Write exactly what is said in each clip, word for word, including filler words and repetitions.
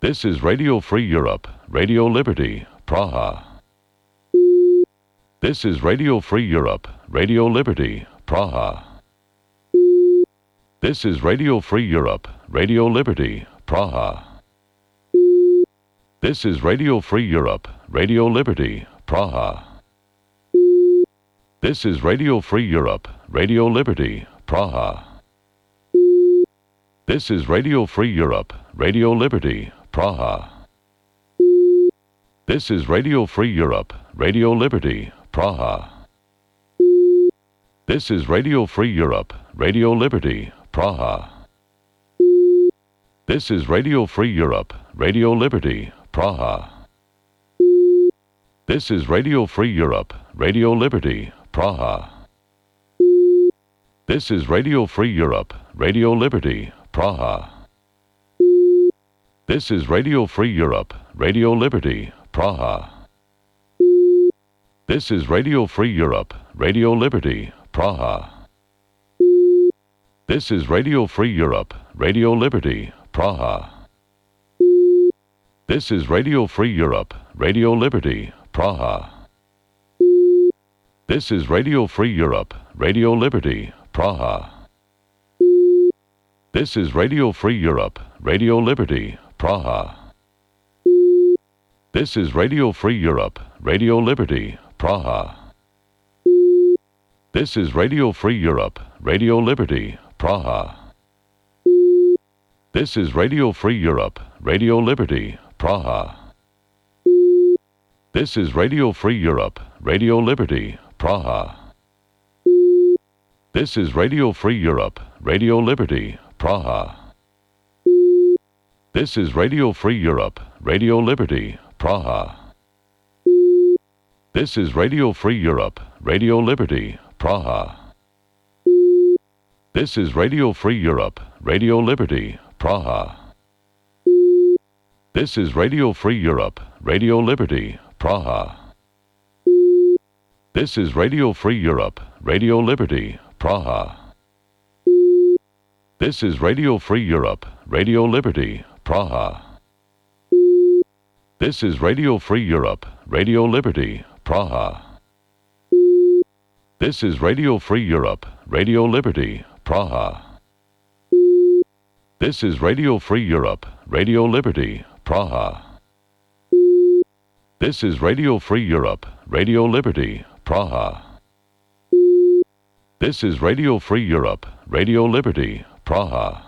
This is Radio Free Europe, Radio Liberty, Praha. This is Radio Free Europe, Radio Liberty, Praha. This is Radio Free Europe, Radio Liberty, Praha. This is Radio Free Europe, Radio Liberty, Praha. This is Radio Free Europe, Radio Liberty, Praha. This is Radio Free Europe, Radio Liberty, Praha. This is Radio Free Europe, Radio Liberty, Praha. This is Radio Free Europe, Radio Liberty, Praha. This is Radio Free Europe, Radio Liberty, Praha. This is Radio Free Europe, Radio Liberty, Praha. This is Radio Free Europe, Radio Liberty, Praha. This is Radio Free Europe, Radio Liberty, Praha. This is Radio Free Europe, Radio Liberty, Praha. This is Radio Free Europe, Radio Liberty, Praha. This is Radio Free Europe, Radio Liberty, Praha. This is Radio Free Europe, Radio Liberty, Praha. This is Radio Free Europe, Radio Liberty, Praha. This is Radio Free Europe, Radio Liberty, Praha. This is Radio Free Europe, Radio Liberty, Praha. This is Radio Free Europe, Radio Liberty, Praha. This is Radio Free Europe, Radio Liberty, Praha. This is Radio Free Europe, Radio Liberty, Praha. This is Radio Free Europe, Radio Liberty, Praha. This is Radio Free Europe, Radio Liberty, Praha. This is Radio Free Europe, Radio Liberty, Praha. This is Radio Free Europe, Radio Liberty, Praha. This is Radio Free Europe, Radio Liberty, Praha. This is Radio Free Europe, Radio Liberty, Praha. This is Radio Free Europe, Radio Liberty, Praha. This is Radio Free Europe, Radio Liberty, Praha. This is Radio Free Europe, Radio Liberty, Praha. This is Radio Free Europe, Radio Liberty, Praha. This is Radio Free Europe, Radio Liberty, Praha.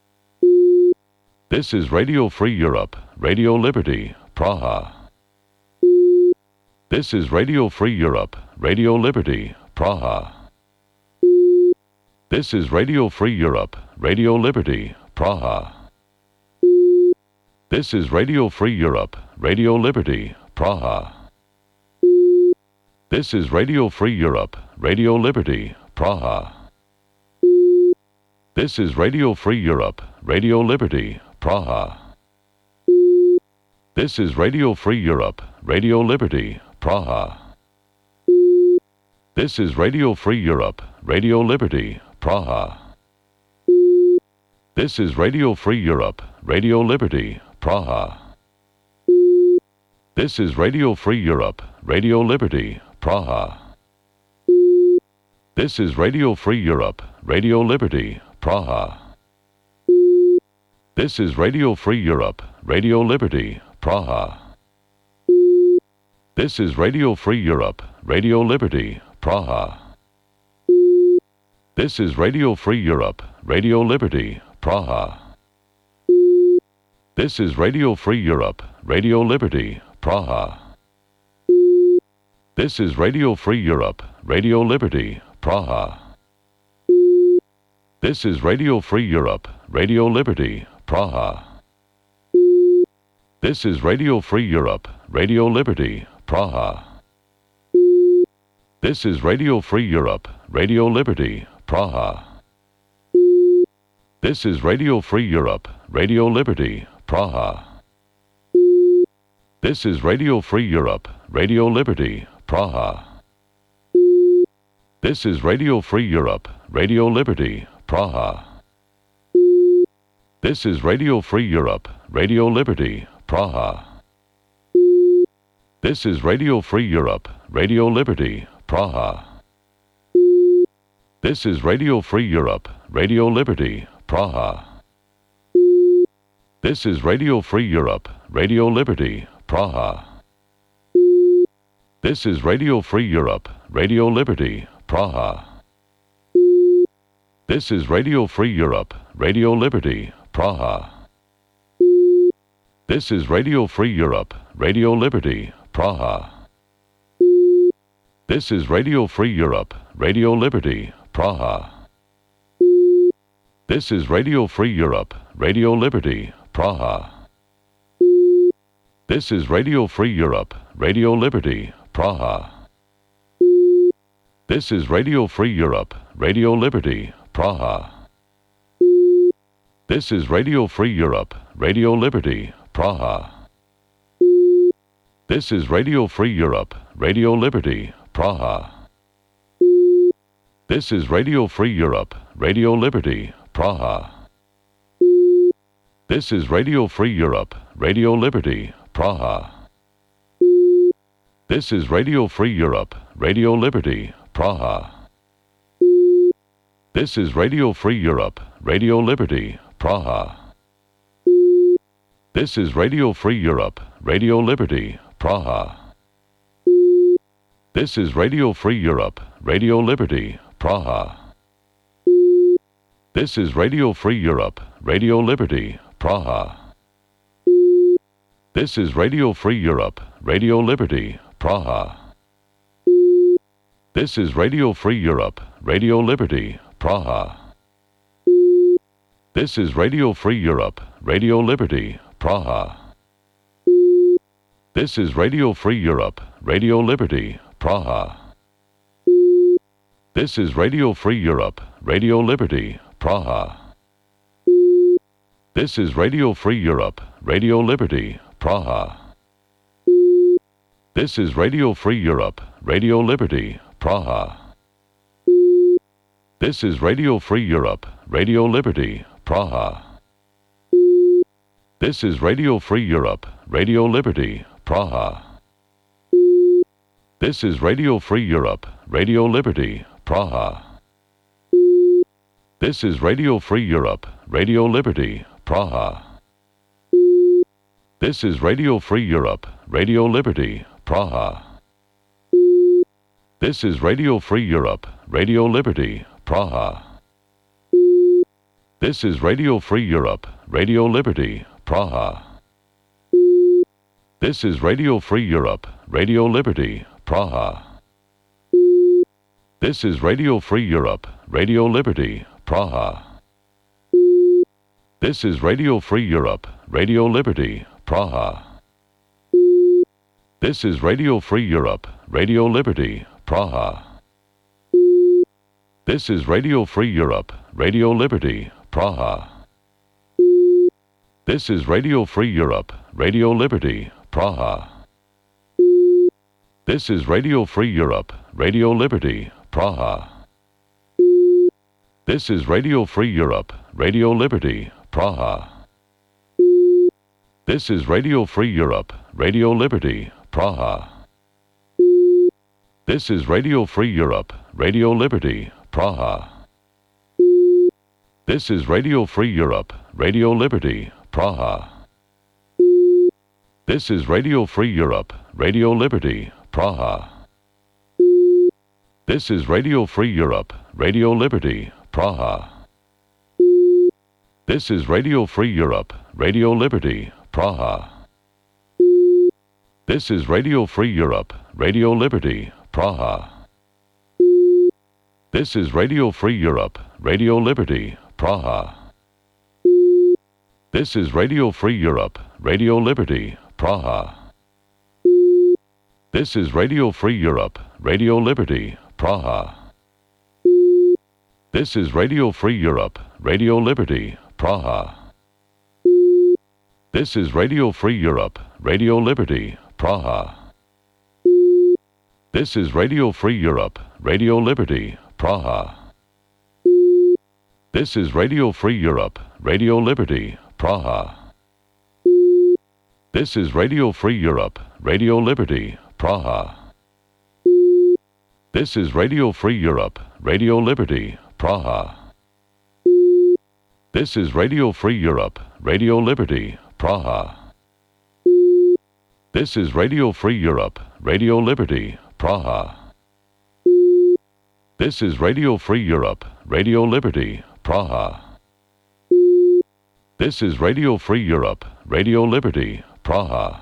This is Radio Free Europe, Radio Liberty, Praha. This is Radio Free Europe, Radio Liberty, Praha. This is Radio Free Europe, Radio Liberty, Praha. This is Radio Free Europe, Radio Liberty, Praha. This is Radio Free Europe, Radio Liberty, Praha. This is Radio Free Europe, Radio Liberty, Praha. This is Radio Free Europe, Radio Liberty, Praha. This is Radio Free Europe, Radio Liberty, Praha. This is Radio Free Europe, Radio Liberty, Praha. This is Radio Free Europe, Radio Liberty, Praha. This is Radio Free Europe, Radio Liberty, Praha. This is Radio Free Europe, Radio Liberty, Praha. This is Radio Free Europe, Radio Liberty, Praha. This is Radio Free Europe, Radio Liberty, Praha. This is Radio Free Europe, Radio Liberty, Praha. This is Radio Free Europe, Radio Liberty, Praha. This is Radio Free Europe, Radio Liberty, Praha. This is Radio Free Europe, Radio Liberty, Praha. This is Radio Free Europe, Radio Liberty, Praha. This is Radio Free Europe, Radio Liberty, Praha. This is Radio Free Europe, Radio Liberty, Praha. This is Radio Free Europe, Radio Liberty, Praha. This is Radio Free Europe, Radio Liberty, Praha. This is Radio Free Europe, Radio Liberty, Praha. This is Radio Free Europe, Radio Liberty, Praha. This is Radio Free Europe, Radio Liberty, Praha. This is Radio Free Europe, Radio Liberty, Praha. This is Radio Free Europe, Radio Liberty, Praha. This is Radio Free Europe, Radio Liberty, Praha. This is Radio Free Europe, Radio Liberty, Praha. This is Radio Free Europe, Radio Liberty, Praha. This is Radio Free Europe, Radio Liberty, Praha. This is Radio Free Europe, Radio Liberty, Praha. This is Radio Free Europe, Radio Liberty, Praha. This is Radio Free Europe, Radio Liberty, Praha. This is Radio Free Europe, Radio Liberty, Praha. This is Radio Free Europe, Radio Liberty, Praha. This is Radio Free Europe, Radio Liberty, Praha. This is Radio Free Europe, Radio Liberty, Praha. This is Radio Free Europe, Radio Liberty, Praha. This is Radio Free Europe, Radio Liberty, Praha. This is Radio Free Europe, Radio Liberty, Praha. This is Radio Free Europe, Radio Liberty, Praha. This is Radio Free Europe, Radio Liberty, Praha. This is Radio Free Europe, Radio Liberty, Praha. This is Radio Free Europe, Radio Liberty, Praha. This is Radio Free Europe, Radio Liberty, Praha. This is Radio Free Europe, Radio Liberty, Praha. This is Radio Free Europe, Radio Liberty, Praha. This is Radio Free Europe, Radio Liberty, Praha. This is Radio Free Europe, Radio Liberty, Praha. This is Radio Free Europe, Radio Liberty, Praha. This is Radio Free Europe, Radio Liberty, Praha. This is Radio Free Europe, Radio Liberty, Praha. This is Radio Free Europe, Radio Liberty, Praha. This is Radio Free Europe, Radio Liberty, Praha. This is Radio Free Europe, Radio Liberty, Praha. This is Radio Free Europe, Radio Liberty, Praha. This is Radio Free Europe, Radio Liberty, Praha. This is Radio Free Europe, Radio Liberty, Praha. This is Radio Free Europe, Radio Liberty, Praha. This is Radio Free Europe, Radio Liberty, Praha. This is Radio Free Europe, Radio Liberty, Praha. This is Radio Free Europe, Radio Liberty, Praha. This is Radio Free Europe, Radio Liberty, Praha. This is Radio Free Europe, Radio Liberty, Praha. This is Radio Free Europe, Radio Liberty, Praha. This is Radio Free Europe, Radio Liberty, Praha. This is Radio Free Europe, Radio Liberty, Praha. This is Radio Free Europe, Radio Liberty, Praha. This is Radio Free Europe, Radio Liberty, Praha. This is Radio Free Europe, Radio Liberty, Praha. This is Radio Free Europe, Radio Liberty, Praha. This is Radio Free Europe, Radio Liberty, Praha. This is Radio Free Europe, Radio Liberty, Praha. This is Radio Free Europe, Radio Liberty, Praha. This is Radio Free Europe, Radio Liberty, Praha. This is Radio Free Europe, Radio Liberty, Praha. This is Radio Free Europe, Radio Liberty, Praha. This is Radio Free Europe, Radio Liberty, Praha. This is Radio Free Europe, Radio Liberty, Praha. This is Radio Free Europe, Radio Liberty, Praha. This is Radio Free Europe, Radio Liberty, Praha. This is Radio Free Europe, Radio Liberty, Praha.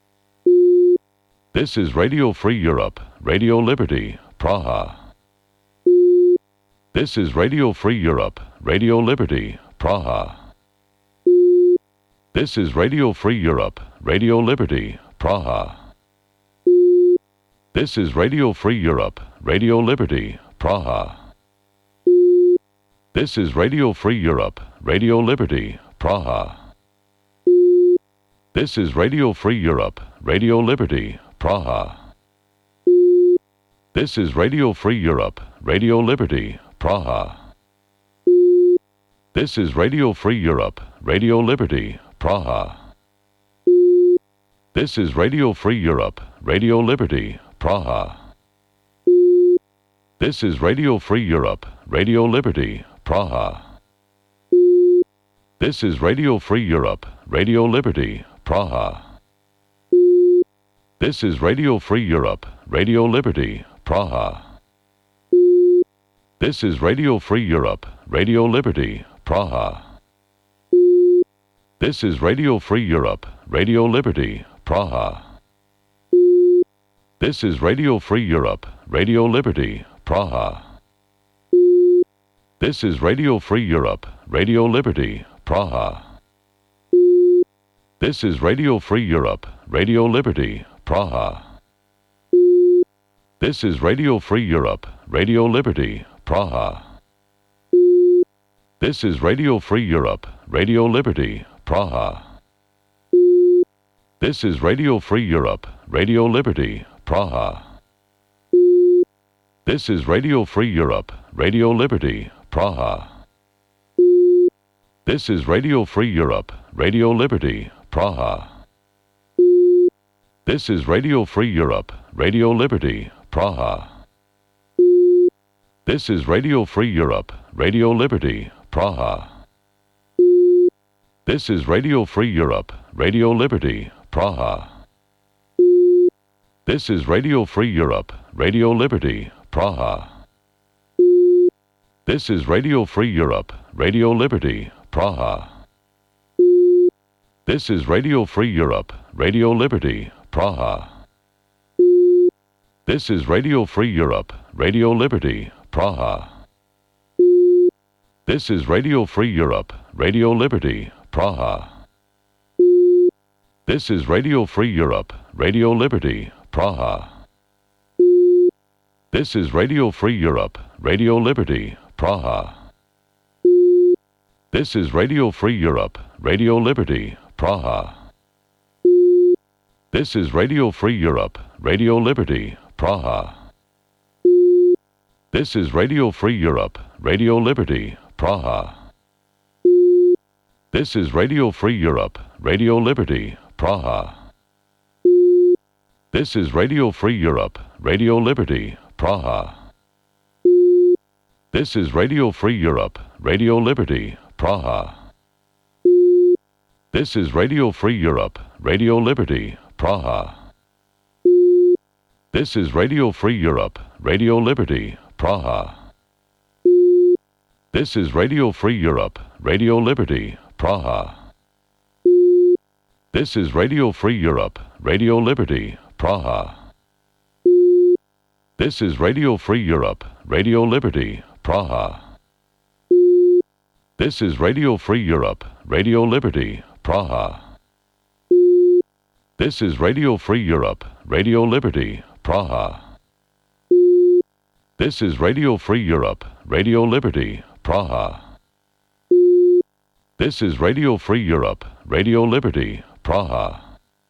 This is Radio Free Europe, Radio Liberty, Praha. This is Radio Free Europe, Radio Liberty, Praha. This is Radio Free Europe, Radio Liberty, Praha. This is Radio Free Europe, Radio Liberty, Praha. This is Radio Free Europe, Radio Liberty, Praha. This is Radio Free Europe, Radio Liberty, Praha. This is Radio Free Europe, Radio Liberty, Praha. This is Radio Free Europe, Radio Liberty, Praha. This is Radio Free Europe, Radio Liberty, Praha. This is Radio Free Europe, Radio Liberty, Praha. This is Radio Free Europe, Radio Liberty, Praha. This is Radio Free Europe, Radio Liberty, Praha. This is Radio Free Europe, Radio Liberty, Praha. This is Radio Free Europe, Radio Liberty, Praha. This is Radio Free Europe, Radio Liberty, Praha. This is Radio Free Europe, Radio Liberty, Praha. This is Radio Free Europe, Radio Liberty, Praha. This is Radio Free Europe, Radio Liberty, Praha. This is Radio Free Europe, Radio Liberty, Praha. This is Radio Free Europe, Radio Liberty, Praha. This is Radio Free Europe, Radio Liberty, Praha. This is Radio Free Europe, Radio Liberty, Praha. This is Radio Free Europe, Radio Liberty, Praha. This is Radio Free Europe, Radio Liberty, Praha. This is Radio Free Europe, Radio Liberty, Praha. This is Radio Free Europe, Radio Liberty, Praha. This is Radio Free Europe, Radio Liberty, Praha. This is Radio Free Europe, Radio Liberty, Praha. This is Radio Free Europe, Radio Liberty, Praha. This is Radio Free Europe, Radio Liberty, Praha. This is Radio Free Europe, Radio Liberty, Praha. This is Radio Free Europe, Radio Liberty, Praha. This is Radio Free Europe, Radio Liberty, Praha. This is Radio Free Europe, Radio Liberty, Praha. This is Radio Free Europe, Radio Liberty, Praha. This is Radio Free Europe, Radio Liberty, Praha. This is Radio Free Europe, Radio Liberty, Praha. This is Radio Free Europe, Radio Liberty, Praha. This is Radio Free Europe, Radio Liberty, Praha. This is Radio Free Europe, Radio Liberty, Praha. This is Radio Free Europe, Radio Liberty, Praha. This is Radio Free Europe, Radio Liberty, Praha. This is Radio Free Europe, Radio Liberty, Praha. This is Radio Free Europe, Radio Liberty, Praha. This is Radio Free Europe, Radio Liberty, Praha. This is Radio Free Europe, Radio Liberty, Praha. This is Radio Free Europe, Radio Liberty, Praha.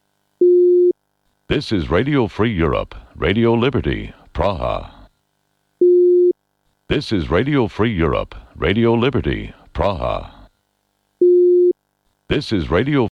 This is Radio Free Europe, Radio Liberty, Praha. This is Radio Free Europe, Radio Liberty, Praha. This is Radio